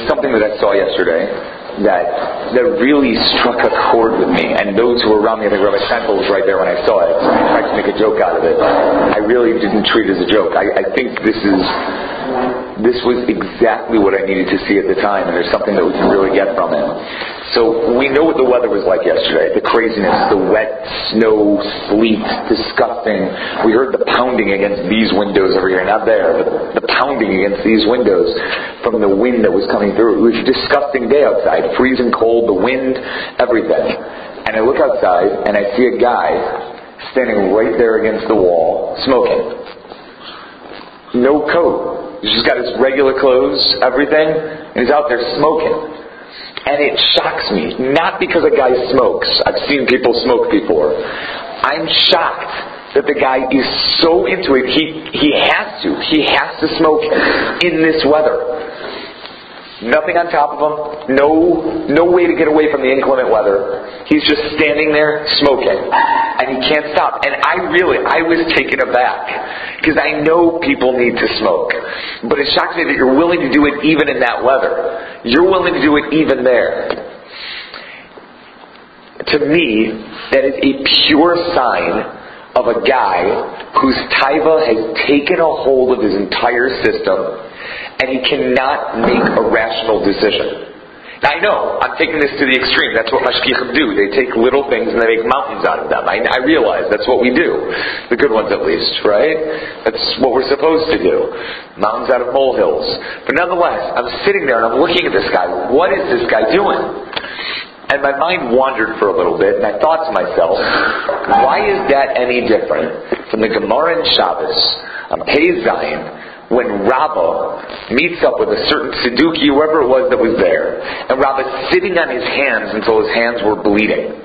something that I saw yesterday that really struck a chord with me. And those who were around me, I think Rabbi Seinfeld was right there when I saw it. So I tried to make a joke out of it. I really didn't treat it as a joke. I think this was exactly what I needed to see at the time, and there's something that we can really get from it. So we know what the weather was like yesterday. The craziness, the wet, snow, sleet, disgusting. We heard the pounding against these windows over here, not there, but the pounding against these windows from the wind that was coming through. It was a disgusting day outside, freezing cold, the wind, everything. And I look outside and I see a guy standing right there against the wall, smoking. No coat. He's just got his regular clothes, everything, and he's out there smoking. And it shocks me, not because a guy smokes. I've seen people smoke before. I'm shocked that the guy is so into it. He has to smoke in this weather. Nothing on top of him. No way to get away from the inclement weather. He's just standing there smoking. And he can't stop. And I was taken aback. Because I know people need to smoke. But it shocks me that you're willing to do it even in that weather. You're willing to do it even there. To me, that is a pure sign of a guy whose taiva has taken a hold of his entire system, and he cannot make a rational decision. Now I know, I'm taking this to the extreme. That's what mashgichim do. They take little things and they make mountains out of them. I realize that's what we do. The good ones at least, right? That's what we're supposed to do. Mountains out of molehills. But nonetheless, I'm sitting there and I'm looking at this guy. What is this guy doing? And my mind wandered for a little bit, and I thought to myself, why is that any different from the Gemara in Shabbos on Pei Zayin, when Rabbah meets up with a certain Sidduki, whoever it was that was there, and Rabbah's sitting on his hands until his hands were bleeding.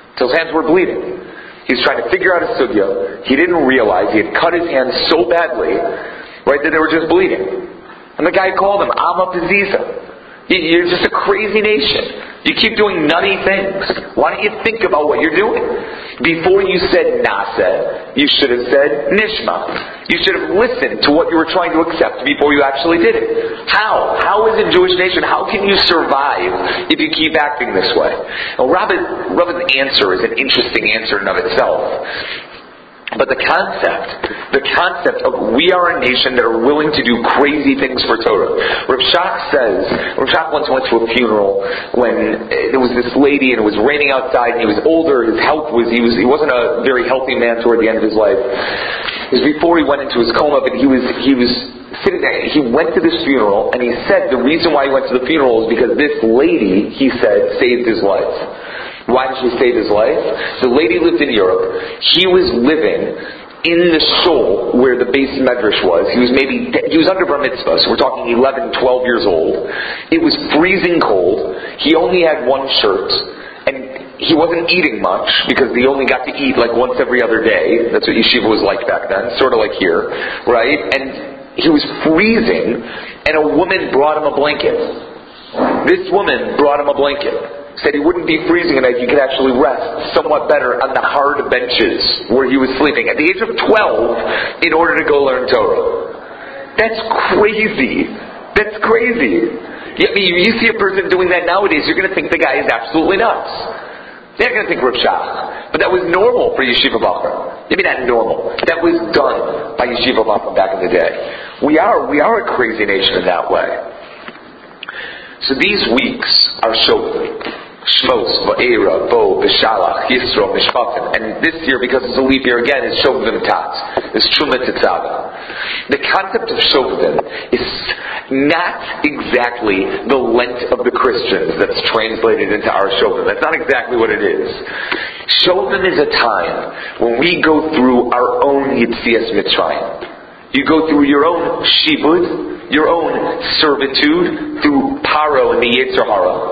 He's trying to figure out a sugya. He didn't realize he had cut his hands so badly, right, that they were just bleeding. And the guy called him Amma Paziza. You're just a crazy nation. You keep doing nutty things. Why don't you think about what you're doing? Before you said Naseh, you should have said Nishma. You should have listened to what you were trying to accept before you actually did it. How? How is a Jewish nation? How can you survive if you keep acting this way? Well, Rabbi's answer is an interesting answer in and of itself. But the concept of we are a nation that are willing to do crazy things for Torah. Rav Shach once went to a funeral when there was this lady and it was raining outside and he was older, his health he wasn't a very healthy man toward the end of his life. It was before he went into his coma, but he was sitting there. He went to this funeral and he said the reason why he went to the funeral is because this lady, he said, saved his life. Why did she save his life? The lady lived in Europe. He was living in the shul where the Beis Medrash was. He was under bar mitzvah, so we're talking 11, 12 years old. It was freezing cold. He only had one shirt, and he wasn't eating much because he only got to eat like once every other day. That's what yeshiva was like back then, sort of like here, right? And he was freezing, and a woman brought him a blanket. This woman brought him a blanket. Said he wouldn't be freezing at night, he could actually rest somewhat better on the hard benches where he was sleeping at the age of 12 in order to go learn Torah. That's crazy. I mean, you see a person doing that nowadays, you're going to think the guy is absolutely nuts. They're going to think Rav Shach. But that was normal for Yeshiva Bachar. Maybe not normal. That was done by Yeshiva Bachar back in the day. We are a crazy nation in that way. So these weeks are Shofar. Shmos, Va'era, Bo, B'Shalach, Yisro, Mishpatim. And this year, because it's a leap year again, is Shovavim Tat. It's Truma Tetzaveh. The concept of Shovavim is not exactly the Lent of the Christians that's translated into our Shovavim. That's not exactly what it is. Shovavim is a time when we go through our own Yitzias Mitzrayim. You go through your own Shibud, your own servitude through Paro and the Yetzer Hara.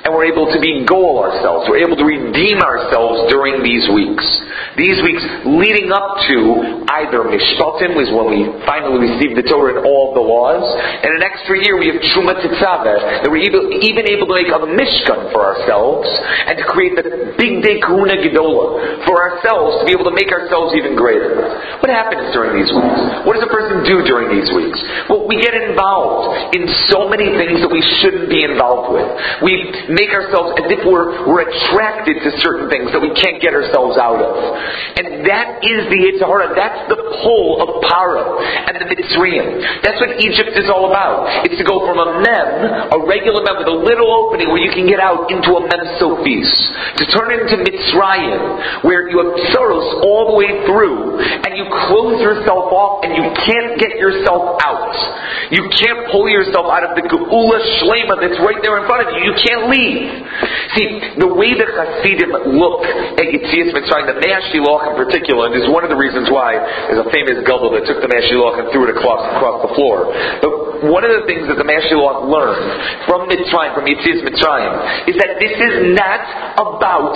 and we're able to be goal ourselves. We're able to redeem ourselves during these weeks. These weeks leading up to either Mishpatim, was when we finally received the Torah and all of the laws, and an extra year we have Truma Tetzaveh, that we're even able to make a Mishkan for ourselves, and to create the big day Kahuna Gedola for ourselves, to be able to make ourselves even greater. What happens during these weeks? What does a person do during these weeks? Well, we get involved in so many things that we shouldn't be involved with. We make ourselves as if we're attracted to certain things that we can't get ourselves out of. And that is the Yetzer Hara. That's the pull of Paro and the Mitzrayim. That's what Egypt is all about. It's to go from a mem, a regular mem with a little opening where you can get out, into a mem sophis. To turn into Mitzrayim, where you have Tsaros all the way through, and you close yourself off and you can't get yourself out. You can't pull yourself out of the Geula Shlema that's right there in front of you. You can't leave. See, the way the Hasidim look at Yetzias Mitzrayim, the Mei HaShiloach in particular, and this is one of the reasons why there's a famous Gadol that took the Mei HaShiloach and threw it across the floor. But one of the things that the Mei HaShiloach learned from Mitzrayim, from Yetzias Mitzrayim, is that this is not about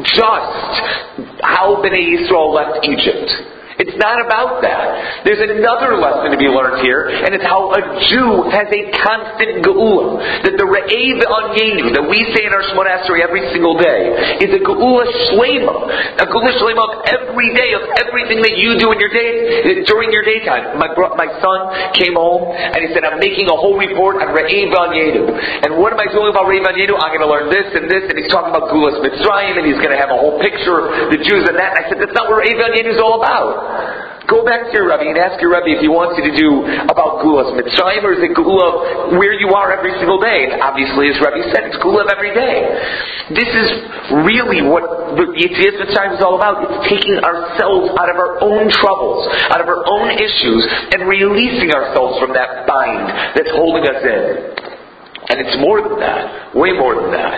just how Bnei Yisrael left Egypt. It's not about that. There's another lesson to be learned here, and it's how a Jew has a constant geula. That the re'eh v'anyenu that we say in our Shemona Esrei every single day is a geula shlema. A geula shlema of every day, of everything that you do in your day, during your daytime. My son came home and he said, I'm making a whole report on re'eh v'anyenu. And what am I doing about re'eh v'anyenu? I'm going to learn this and this, and he's talking about Gulas Mitzrayim, and he's going to have a whole picture of the Jews and that. And I said, that's not what re'eh v'anyenu is all about. Go back to your Rebbe and ask your Rebbe if he wants you to do about Gulas Mitzrayim, or is it Gula where you are every single day? And obviously, as Rebbe said, it's Gula of every day. This is really what the Yetzias Mitzrayim is all about. It's taking ourselves out of our own troubles, out of our own issues, and releasing ourselves from that bind that's holding us in. And it's more than that, way more than that.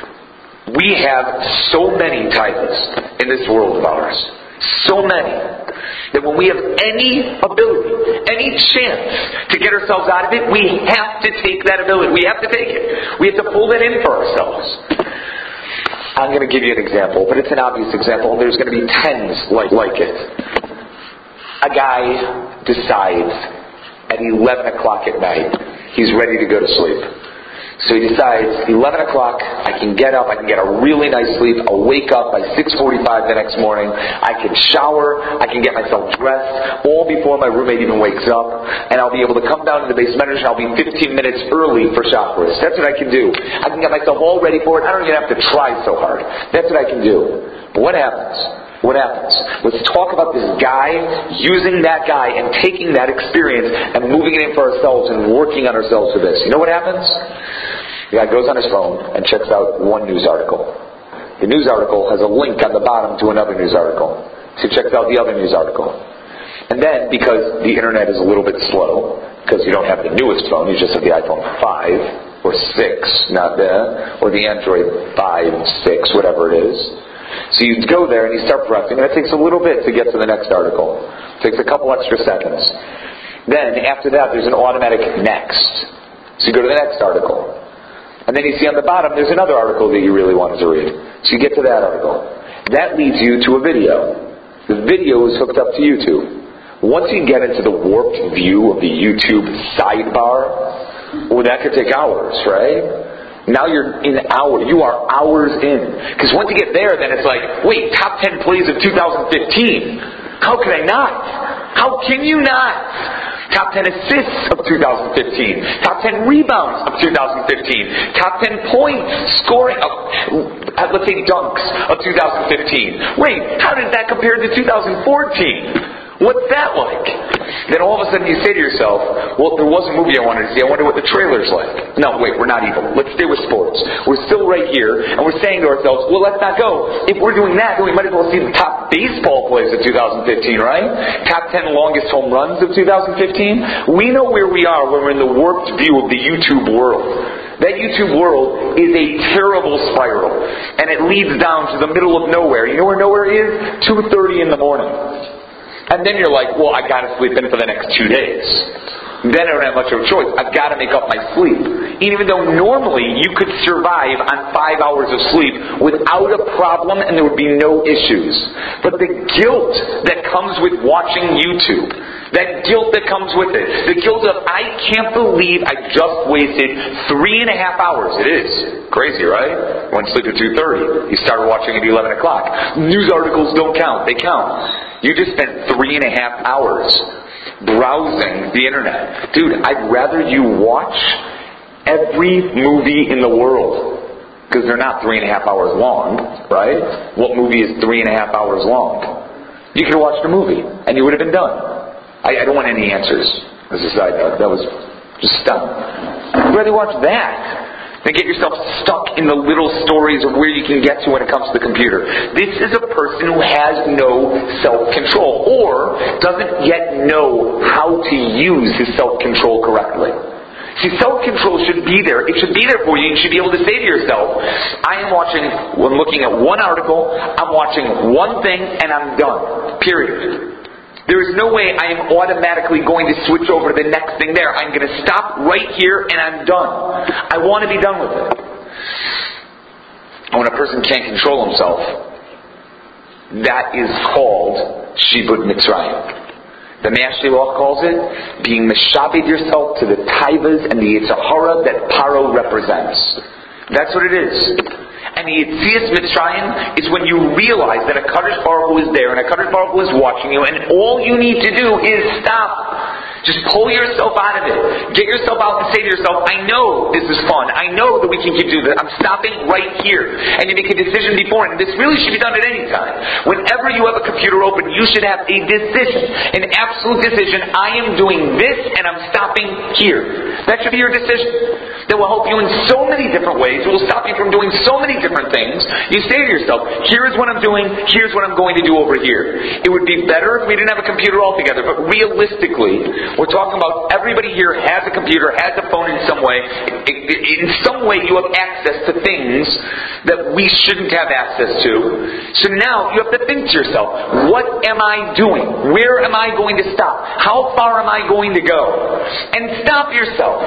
We have so many titles in this world of ours. So many, that when we have any ability, any chance to get ourselves out of it, we have to take that ability. We have to take it. We have to pull that in for ourselves. I'm going to give you an example, but it's an obvious example, and there's going to be tens like it. A guy decides at 11 o'clock at night, he's ready to go to sleep. So he decides, 11 o'clock, I can get up, I can get a really nice sleep, I'll wake up by 6:45 the next morning, I can shower, I can get myself dressed, all before my roommate even wakes up, and I'll be able to come down to the base medrash, and I'll be 15 minutes early for Shacharis. That's what I can do. I can get myself all ready for it, I don't even have to try so hard. That's what I can do. But what happens? What happens? Let's talk about this guy using that guy and taking that experience and moving it in for ourselves and working on ourselves for this. You know what happens? The guy goes on his phone and checks out one news article. The news article has a link on the bottom to another news article. So he checks out the other news article. And then, because the internet is a little bit slow, because you don't have the newest phone, you just have the iPhone 5 or 6, not the, or the Android 5, 6, whatever it is. So you go there and you start pressing, and it takes a little bit to get to the next article. It takes a couple extra seconds. Then, after that, there's an automatic next. So you go to the next article. And then you see on the bottom, there's another article that you really wanted to read. So you get to that article. That leads you to a video. The video is hooked up to YouTube. Once you get into the warped view of the YouTube sidebar, well, that could take hours, right? Now you are hours in. Because once you get there, then it's like, wait, top 10 plays of 2015. How can I not? How can you not? Top 10 assists of 2015. Top 10 rebounds of 2015. Top 10 points scoring of, let's say, dunks of 2015. Wait, how did that compare to 2014? What's that like? Then all of a sudden you say to yourself, well, there was a movie I wanted to see. I wonder what the trailer's like. No, wait, we're not evil. Let's stay with sports. We're still right here, and we're saying to ourselves, well, let's not go. If we're doing that, then we might as well see the top baseball plays of 2015, right? Top 10 longest home runs of 2015. We know where we are when we're in the warped view of the YouTube world. That YouTube world is a terrible spiral, and it leads down to the middle of nowhere. You know where nowhere is? 2:30 in the morning. And then you're like, well, I got to sleep in for the next 2 days. Then I don't have much of a choice. I've got to make up my sleep. even though normally you could survive on 5 hours of sleep without a problem and there would be no issues. But the guilt that comes with watching YouTube, that guilt that comes with it, the guilt of, I can't believe I just wasted 3.5 hours. It is crazy, right? You went to sleep at 2:30. You started watching at 11 o'clock. News articles don't count. They count. You just spent 3.5 hours browsing the internet. Dude, I'd rather you watch every movie in the world, because they're not 3.5 hours long, right? What movie is 3.5 hours long? You could have watched a movie and you would have been done. I don't want any answers as a side note. That was just dumb. I'd rather watch that than get yourself stuck in the little stories of where you can get to when it comes to the computer. This is a person who has no self-control or doesn't yet know how to use his self-control correctly. See, self-control should be there. It should be there for you. You should be able to say to yourself, when looking at one article, I'm watching one thing and I'm done. Period. There is no way I am automatically going to switch over to the next thing there. I'm going to stop right here and I'm done. I want to be done with it. And when a person can't control himself, that is called Shibud Mitzrayim. The Me'ashilach calls it being meshabed yourself to the taivas and the Yetzer Hara that Paro represents. That's what it is. And the Yetzias Mitzrayim is when you realize that a Kadosh Baruch Hu is there and a Kadosh Baruch Hu is watching you, and all you need to do is stop. Just pull yourself out of it. Get yourself out and say to yourself, I know this is fun. I know that we can keep doing this. I'm stopping right here. And you make a decision before, and this really should be done at any time. Whenever you have a computer open, you should have a decision. An absolute decision. I am doing this and I'm stopping here. That should be your decision. That will help you in so many different ways. It will stop you from doing so many different things. You say to yourself, here's what I'm doing, here's what I'm going to do over here. It would be better if we didn't have a computer altogether, but realistically, we're talking about everybody here has a computer, has a phone in some way. In some way you have access to things that we shouldn't have access to. So now you have to think to yourself, what am I doing? Where am I going to stop? How far am I going to go? And stop yourself.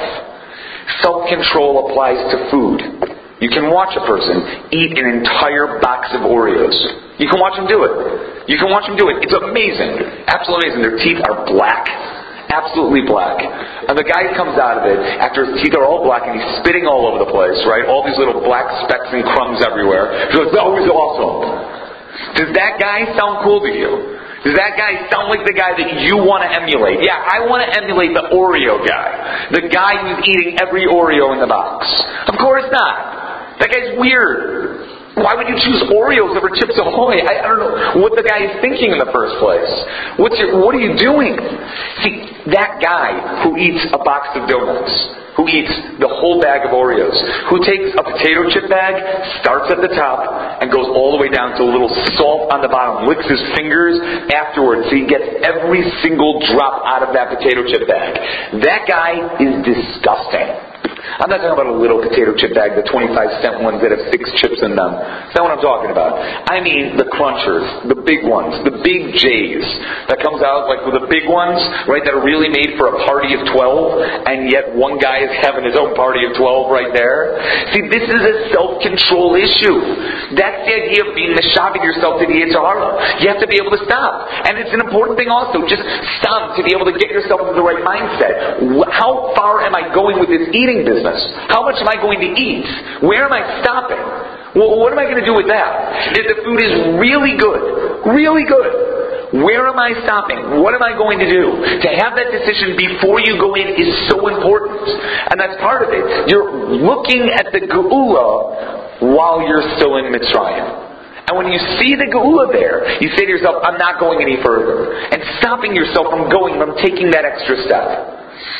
Self-control applies to food. You can watch a person eat an entire box of Oreos. You can watch them do it. You can watch them do it. It's amazing. Absolutely amazing. Their teeth are black. Absolutely black. And the guy comes out of it after his teeth are all black and he's spitting all over the place, right? All these little black specks and crumbs everywhere. He goes, that was awesome. Does that guy sound cool to you? Does that guy sound like the guy that you want to emulate? Yeah, I want to emulate the Oreo guy. The guy who's eating every Oreo in the box. Of course not. That guy's weird. Why would you choose Oreos over Chips Ahoy? I don't know what the guy is thinking in the first place. What are you doing? See, that guy who eats a box of donuts, who eats the whole bag of Oreos, who takes a potato chip bag, starts at the top, and goes all the way down to a little salt on the bottom, licks his fingers afterwards so he gets every single drop out of that potato chip bag. That guy is disgusting. I'm not talking about a little potato chip bag, the 25-cent ones that have 6 chips in them. That's not what I'm talking about. I mean the crunchers, the big ones, the big J's that comes out like with the big ones, right, that are really made for a party of 12, and yet one guy is having his own party of 12 right there. See, this is a self-control issue. That's the idea of being meshabed yourself to the Yetzer Hara. You have to be able to stop. And it's an important thing also. Just stop to be able to get yourself into the right mindset. How far am I going with this eating business? How much am I going to eat? Where am I stopping? Well, what am I going to do with that? If the food is really good, where am I stopping? What am I going to do? To have that decision before you go in is so important. And that's part of it. You're looking at the Geula while you're still in Mitzrayim. And when you see the Geula there, you say to yourself, I'm not going any further. And stopping yourself from taking that extra step.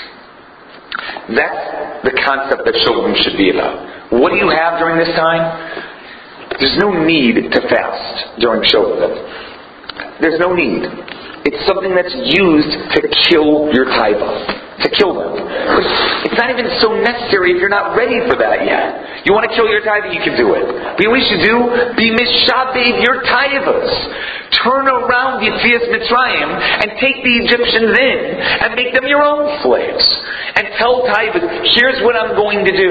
That's the concept that Shovavim should be about. What do you have during this time? There's no need to fast during Shovavim. There's no need. It's something that's used to kill your taiva. to kill them. But it's not even so necessary if you're not ready for that yet. You want to kill your taiva, you can do it. But what you should do, be mishabev your taivas. Turn around Yetzias Mitzrayim and take the Egyptians in and make them your own slaves. And tell taivas, here's what I'm going to do.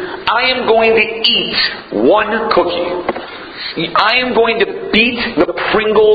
I am going to eat one cookie. I am going to beat the Pringles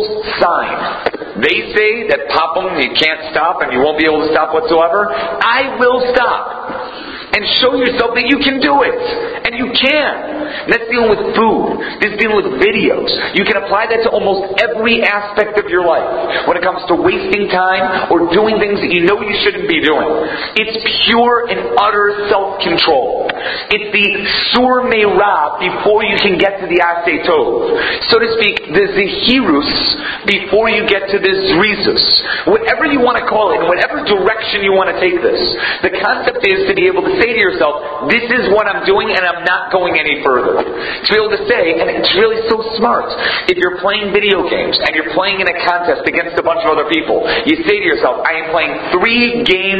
sign. They say that pop them, you can't stop and you won't be able to stop whatsoever. I will stop. And show yourself that you can do it. And you can. That's dealing with food. This is dealing with videos. You can apply that to almost every aspect of your life. When it comes to wasting time or doing things that you know you shouldn't be doing. It's pure and utter self-control. It's the sur meirah before you can get to the aseh tov. So to speak, the zehirus before you get to the zrizus. Whatever you want to call it, in whatever direction you want to take this. The concept is to be able to say to yourself, this is what I'm doing and I'm not going any further. To be able to say, and it's really so smart, if you're playing video games and you're playing in a contest against a bunch of other people, you say to yourself, I am playing 3 games,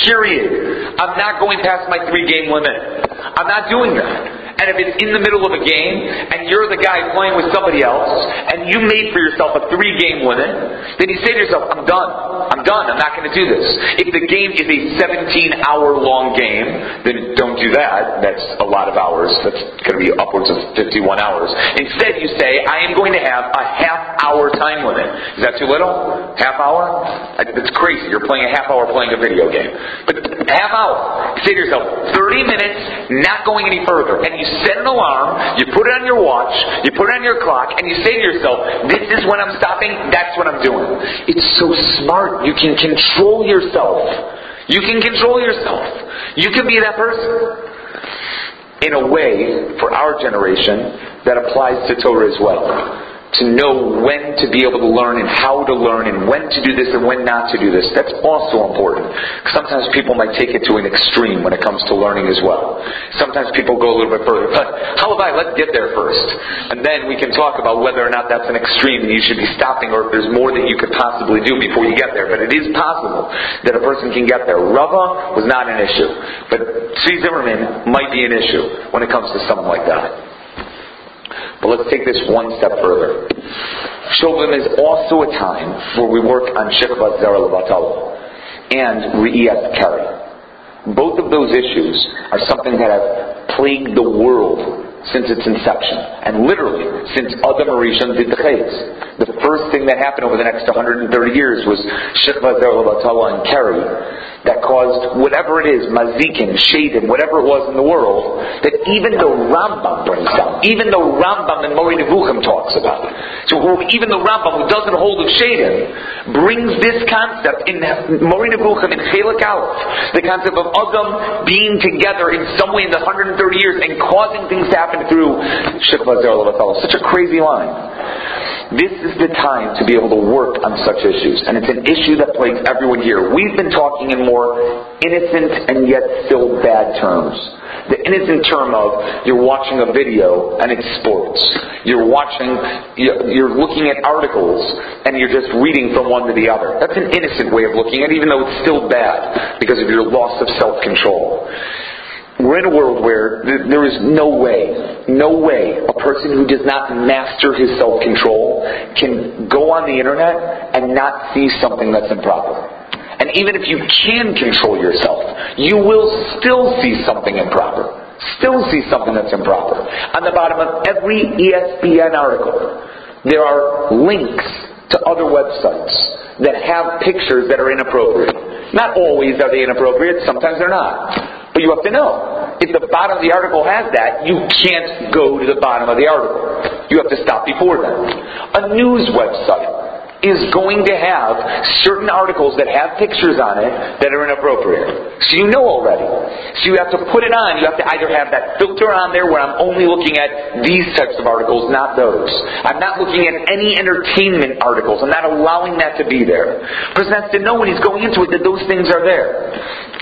period. I'm not going past my 3-game limit. I'm not doing that. And if it's in the middle of a game, and you're the guy playing with somebody else, and you made for yourself a 3-game limit, then you say to yourself, I'm done. I'm not going to do this. If the game is a 17-hour-long game, then don't do that. That's a lot of hours. That's going to be upwards of 51 hours. Instead, you say, I am going to have a half-hour time limit. Is that too little? Half hour? That's crazy. You're playing a half hour playing a video game. But half hour. Say to yourself, 30 minutes, not going any further. And you set an alarm, you put it on your watch, you put it on your clock, and you say to yourself, this is when I'm stopping, that's what I'm doing. It's so smart. You can control yourself. You can control yourself. You can be that person. In a way, for our generation, that applies to Torah as well. To know when to be able to learn and how to learn and when to do this and when not to do this. That's also important. Sometimes people might take it to an extreme when it comes to learning as well. Sometimes people go a little bit further. But how about let's get there first. And then we can talk about whether or not that's an extreme and you should be stopping or if there's more that you could possibly do before you get there. But it is possible that a person can get there. Rava was not an issue. But Tzvi Zimmerman might be an issue when it comes to something like that. But let's take this one step further. Shovim is also a time where we work on Shechvat Zera Levatala and Re'iyat Kari. Both of those issues are something that have plagued the world since its inception. And literally, since Adam Harishon did the Chetz. The first thing that happened over the next 130 years was Shechvat Zera Levatala and Kari that caused whatever it is, mazikin, shadim, whatever it was in the world, that even the Rambam brings down, even the Rambam in Moreh Nevuchim talks about. So even the Rambam, who doesn't hold of shadim, brings this concept in Moreh Nevuchim in Chelek Aleph, the concept of Adam being together in some way in the 130 years and causing things to happen through Shechvat Zera Levatala. Such a crazy line. This is the time to be able to work on such issues. And it's an issue that plagues everyone here. We've been talking in more innocent and yet still bad terms. The innocent term of you're watching a video and it's sports. You're looking at articles and you're just reading from one to the other. That's an innocent way of looking at it, even though it's still bad because of your loss of self-control. We're in a world where there is no way a person who does not master his self-control can go on the internet and not see something that's improper. And even if you can control yourself, you will still see something improper. Still see something that's improper. On the bottom of every ESPN article, there are links to other websites that have pictures that are inappropriate. Not always are they inappropriate, sometimes they're not. But you have to know, if the bottom of the article has that, you can't go to the bottom of the article. You have to stop before that. A news website is going to have certain articles that have pictures on it that are inappropriate. So you know already. So you have to put it on. You have to either have that filter on there where I'm only looking at these types of articles, not those. I'm not looking at any entertainment articles. I'm not allowing that to be there. The person has to know when he's going into it that those things are there.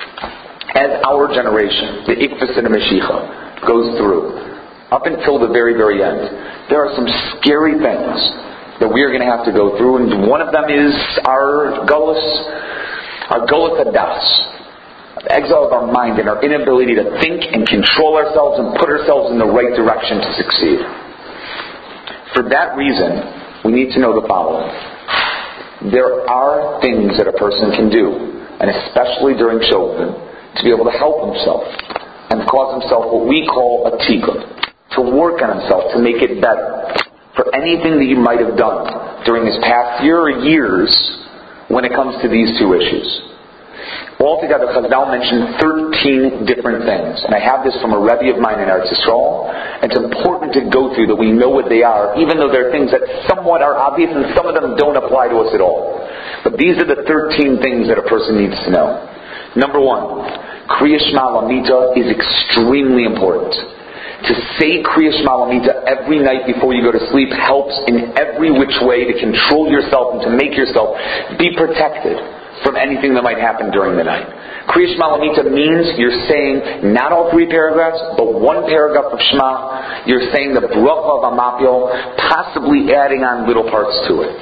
As our generation, the Ikfus and the Mashiach, goes through, up until the very, very end, there are some scary things that we are going to have to go through, and one of them is our Gullus Hadas. exile of our mind and our inability to think and control ourselves and put ourselves in the right direction to succeed. For that reason, we need to know the following. There are things that a person can do, and especially during children, to be able to help himself and cause himself what we call a tikkun, to work on himself, to make it better, for anything that he might have done during his past year or years when it comes to these two issues. Altogether, Chazal mentioned 13 different things. And I have this from a Rebbe of mine in Eretz Yisrael. It's important to go through that we know what they are, even though they're things that somewhat are obvious and some of them don't apply to us at all. But these are the 13 things that a person needs to know. Number 1, Kriya Shema Lamita is extremely important. To say Kriya Shema Lamita every night before you go to sleep helps in every which way to control yourself and to make yourself be protected from anything that might happen during the night. Kriya Shema Lamita means you're saying not all 3 paragraphs, but 1 paragraph of Shema. You're saying the bracha of Amapio, possibly adding on little parts to it.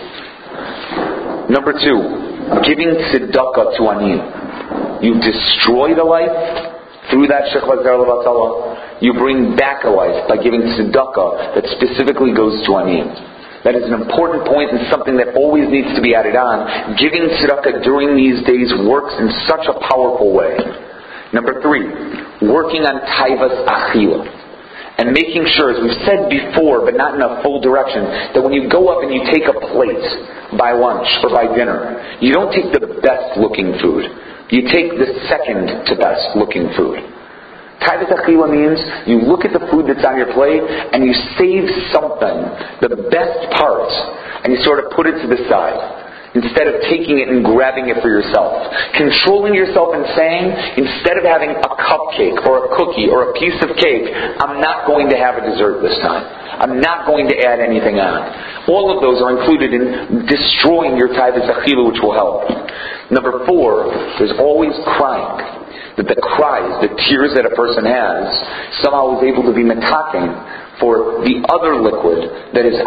Number 2, giving tzedakah to Aniyim. You destroy the life through that Shechla Zer Levatala. You bring back a life by giving tzedakah that specifically goes to Aniyim. That is an important point and something that always needs to be added on. Giving tzedakah during these days works in such a powerful way. Number 3, working on taivas achila. And making sure, as we've said before, but not in a full direction, that when you go up and you take a plate by lunch or by dinner, you don't take the best looking food. You take the second to best looking food. Taivas achila means you look at the food that's on your plate and you save something, the best part, and you sort of put it to the side instead of taking it and grabbing it for yourself. Controlling yourself and saying, instead of having a cupcake or a cookie or a piece of cake, I'm not going to have a dessert this time. I'm not going to add anything on. All of those are included in destroying your taivas achila, which will help. Number 4, there's always crying. That the cries, the tears that a person has, somehow is able to be metaking for the other liquid that is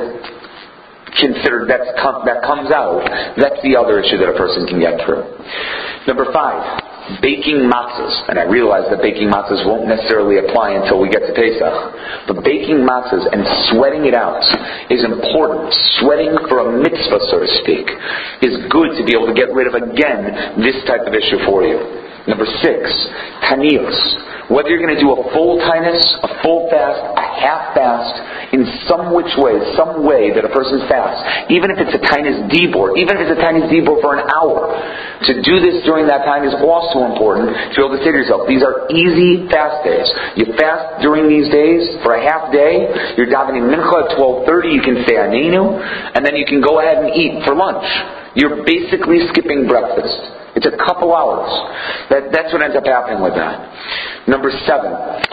considered, that comes out. That's the other issue that a person can get through. Number 5, baking matzahs. And I realize that baking matzahs won't necessarily apply until we get to Pesach. But baking matzahs and sweating it out is important. Sweating for a mitzvah, so to speak, is good to be able to get rid of, again, this type of issue for you. Number 6, taniyos. Whether you're going to do a full tainus, a full fast, a half fast, in some which way, some way that a person fasts, even if it's a tainus dibor, even if it's a tainus dibor for an hour, to do this during that time is also important to be able to say to yourself, these are easy fast days. You fast during these days for a half day, you're davening mincha at 12:30, you can say anenu, and then you can go ahead and eat for lunch. You're basically skipping breakfast. It's a couple hours. That's what ends up happening with that. Number 7,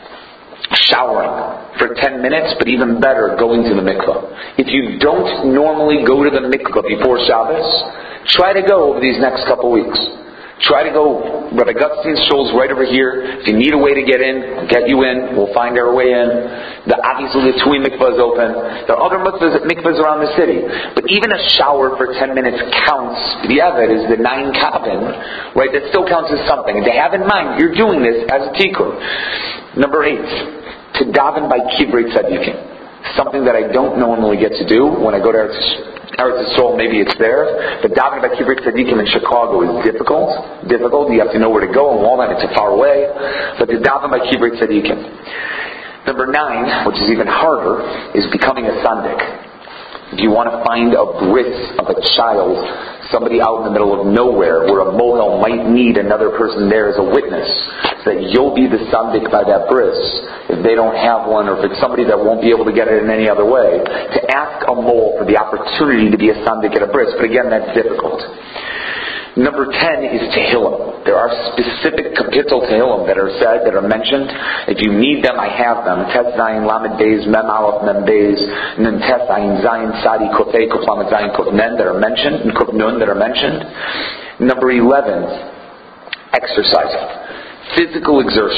showering for 10 minutes, but even better, going to the mikvah. If you don't normally go to the mikvah before Shabbos, try to go over these next couple weeks. Try to go. Rabbi Gutstein's shul's right over here. If you need a way to get in, I'll get you in. We'll find our way in. Obviously the Tui mikvah is open. There are other mikvahs around the city. But even a shower for 10 minutes counts. The Eved is the 9 kabin, right? That still counts as something. And to have in mind, you're doing this as a tikkun. Number 8, to daven by kivrei tzadikim. Something that I don't normally get to do when I go to Eretz Yisrael, maybe it's there. But davening by kivrei tzadikim in Chicago is difficult. You have to know where to go, and all that, it's far away. But to daven by kivrei tzadikim. Number 9, which is even harder, is becoming a sandik. If you want to find a bris of a child, somebody out in the middle of nowhere where a mohel might need another person there as a witness, so that you'll be the sandik by that bris, if they don't have one, or if it's somebody that won't be able to get it in any other way, to ask a mole for the opportunity to be a sandik at a bris. But again, that's difficult. Number 10 is Tehillim. There are specific kapitel Tehillim that are said, that are mentioned. If you need them, I have them. Tes Zayin Lamed Beis Mem Aleph Mem Beis Nun Tes Ayin Zayin Sadi Kuf Hey Kuf Lamed Zayin Kuf Nen that are mentioned, and Kuf Nun that are mentioned. Number 11, exercising. Physical exertion.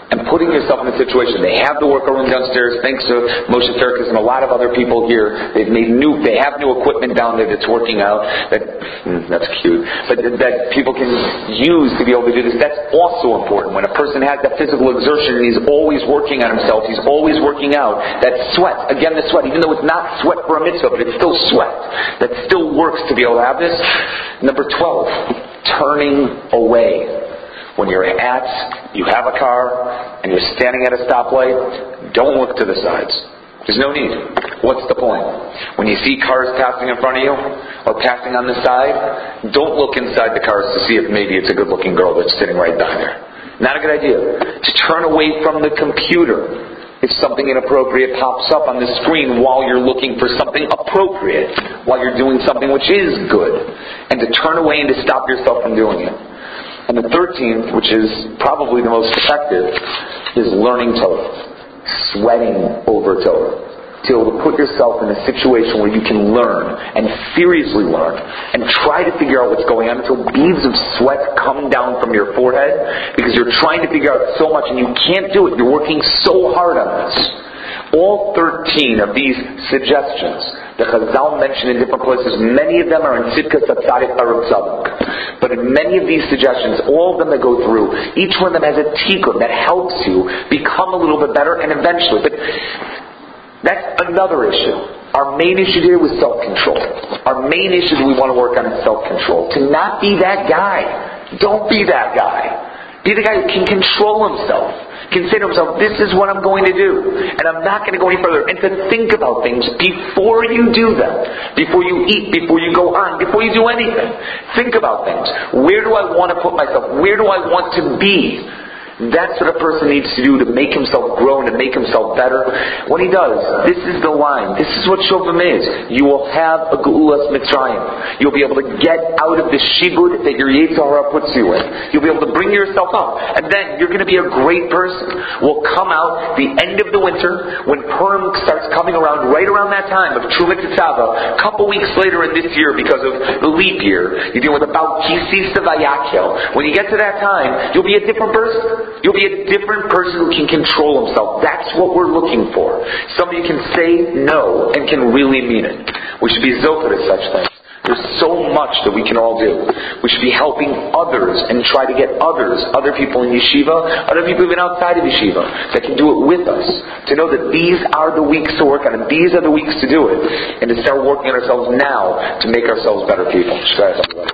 and putting yourself in a situation. They have the worker room downstairs, thanks to Moshe Ferkus and a lot of other people here. They have new equipment down there that's working out. That's cute. But that people can use to be able to do this. That's also important. When a person has that physical exertion and he's always working on himself, he's always working out, that sweat, again the sweat, even though it's not sweat for a mitzvah, but it's still sweat. That still works to be able to have this. Number 12, turning away. When you have a car, and you're standing at a stoplight, don't look to the sides. There's no need. What's the point? When you see cars passing in front of you, or passing on the side, don't look inside the cars to see if maybe it's a good-looking girl that's sitting right down there. Not a good idea. To turn away from the computer if something inappropriate pops up on the screen while you're looking for something appropriate, while you're doing something which is good, and to turn away and to stop yourself from doing it. And the 13th, which is probably the most effective, is learning Torah. Sweating over Torah. To be able to put yourself in a situation where you can learn, and seriously learn, and try to figure out what's going on until beads of sweat come down from your forehead, because you're trying to figure out so much and you can't do it. You're working so hard on this. All 13 of these suggestions that Chazal mentioned in different places, many of them are in Tzidkas HaTzadik Baruch Tzadok. But in many of these suggestions, all of them that go through, each one of them has a tikkun that helps you become a little bit better, and eventually. But that's another issue. Our main issue here was self-control. Our main issue that we want to work on is self-control. To not be that guy. Don't be that guy. Be the guy who can control himself. Can say to himself, this is what I'm going to do, and I'm not going to go any further. And to think about things before you do them, before you eat, before you go on, before you do anything. Think about things. Where do I want to put myself? Where do I want to be? That's what a person needs to do to make himself grow and to make himself better. When he does, this is the line. This is what Shofim is. You will have a Geulas Mitzrayim. You'll be able to get out of the shibud that your Yetzer Hara puts you in. You'll be able to bring yourself up. And then you're going to be a great person. We'll come out the end of the winter, when Purim starts coming around, right around that time of Truma Tetzava, a couple weeks later in this year because of the leap year. You're dealing with about Kisisa Vayakhel. When you get to that time, you'll be a different person. You'll be a different person who can control himself. That's what we're looking for. Somebody who can say no and can really mean it. We should be zocher to such things. There's so much that we can all do. We should be helping others and try to get others, other people in yeshiva, other people even outside of yeshiva, that can do it with us. To know that these are the weeks to work on and these are the weeks to do it. And to start working on ourselves now to make ourselves better people.